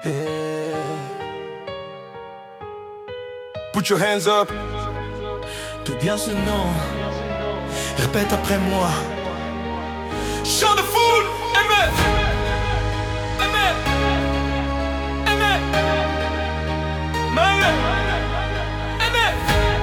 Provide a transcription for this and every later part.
Yeah. Put your hands up. Tout bien ce nom. Répète après moi. Chant de foule. Amen. Amen. Amen. Amen. Amen.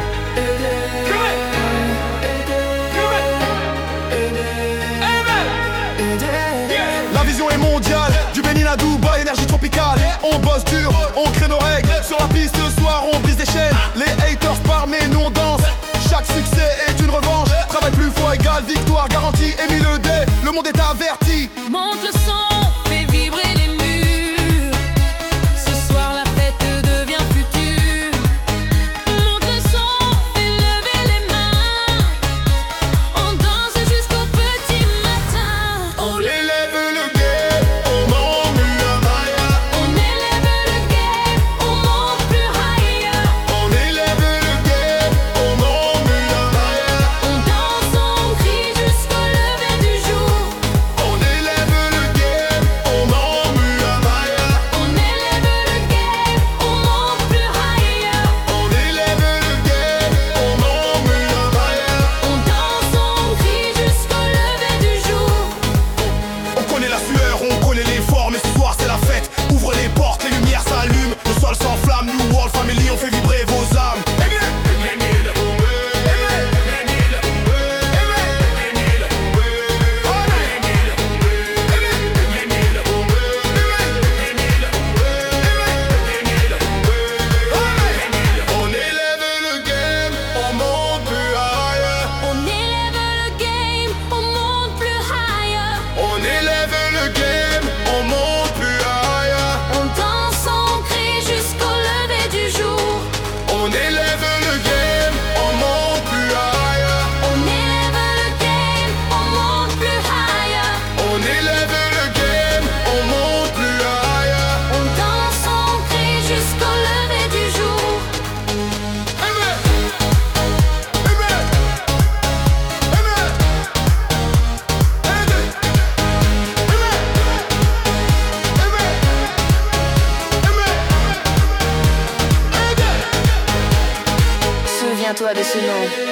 La vision est mondiale, du Bénin à Dubaï, énergie tropicale. On bosse dur, on crée nos règles. Sur la piste ce soir, on brise des chaînes. Les haters parlent mais nous on danse. Chaque succès est une revanche. Travail plus fort égale victoire garantie. Émile le dé, le monde est averti. Monte le son, fais vibrer les murs. Ce soir la fête devient future. Monte le son, fais lever les mains. On danse jusqu'au petit matin. On élève le game, on monte plus higher. On élève le game, on monte plus higher. On élève le game, on monte plus higher. On danse, on crie jusqu'au lever du jour. On élève le game, on monte plus higher. On élève le game, on monte plus higher. On élève le game, on monte plus higher. On danse, on crie jusqu'au lever du jour. On connaît la sueur, on connaît l'effort, mais ce soir c'est la fête. Ouvre les portes, les lumières s'allument, le sol s'enflamme. New World Family, on fait vibrer vos âmes. On élève le game, on monte plus higher. On élève le game, on monte plus higher. On élève le game, on monte plus higher. On danse, on crie jusqu'au lever du jour. On élève le game, on monte plus higher. On élève le game, on monte plus higher. On élève le game, on monte plus higher. On danse, on crie jusqu'au lever du jour. Amen. Amen. Amen. Amen. Souviens-toi de ce nom.